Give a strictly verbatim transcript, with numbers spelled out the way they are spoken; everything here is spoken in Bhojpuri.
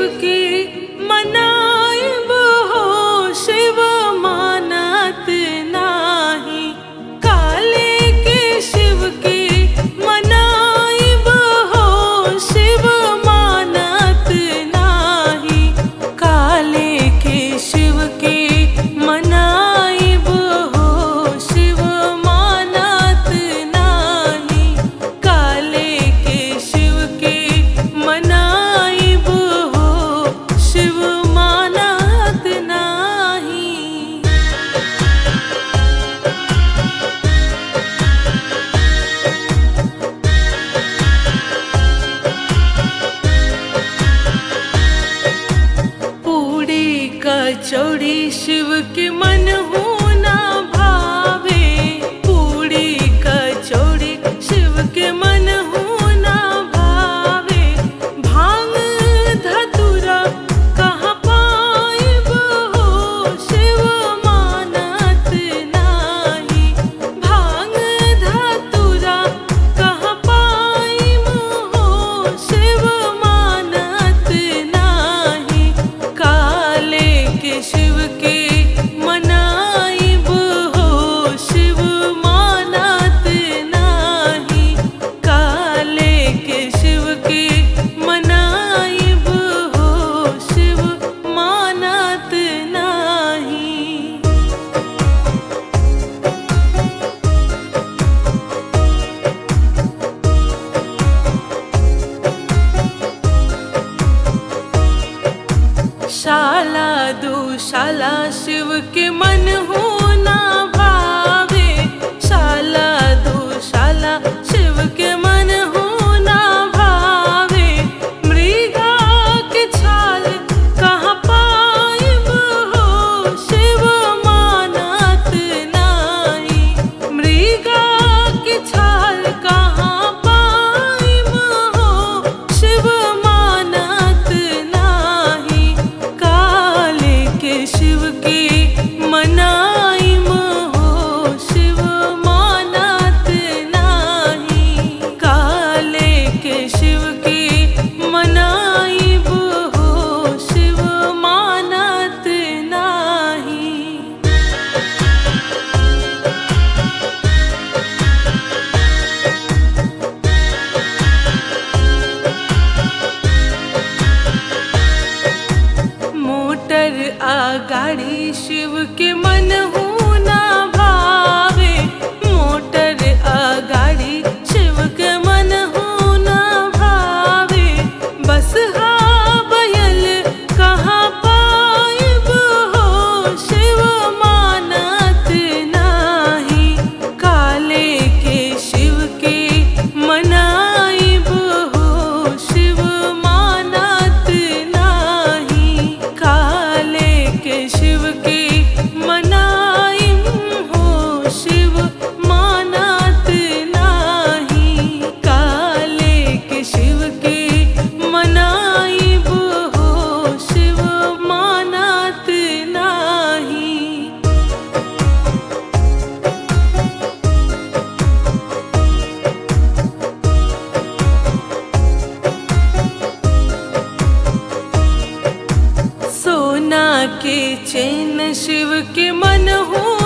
के मनाइब हो शिव मानत नाही। काले के शिव के मनाइब हो शिव मानत नाही। काले के शिव के मनाइब हो शिव मानत नाही। काले के शिव के मनाइब हो शिव मानत नाही। पूड़ी कचौड़ी शिव के मन हो ना भावे। पूड़ी कचौड़ी शिव के मन हो ना भावे। भांग धतूरा कहाँ पाइब हो शिव मानत नाही। भांग धतूरा कहाँ पाइब हो शिव मानत नाही। काले के शिव के मनाइब हो शिव मानत नाही। काले के शिव के मनाइब हो शिव मानत नाही। शाला दुशाला शिव के मन हो ना भावे। शाला दुशाला शिव के मन हो ना भावे। मृगा के छाल कहाँ पाइब हो शिव मानत नाही। मृगा के छाल कहाँ पाइब हो शिव मानत नाही। काले के शिव के मनाइब हो शिव मानत नाही। काले के शिव के मनाइब हो शिव मानत नाही। मोटर आगाड़ी शिव के मन हो ना भावे। मोटर आगाड़ी शिव के मन हो ना भावे। बसहा बैल कहाँ पाइब हो शिव मानत नाही। काले के शिव के मनाइब हो शिव मानत नाही। काले के शिव के मनाइब हो शिव मानत नाही। काले के शिव के मनाइब हो शिव मानत नाही। सोना के चैन शिव के मन हो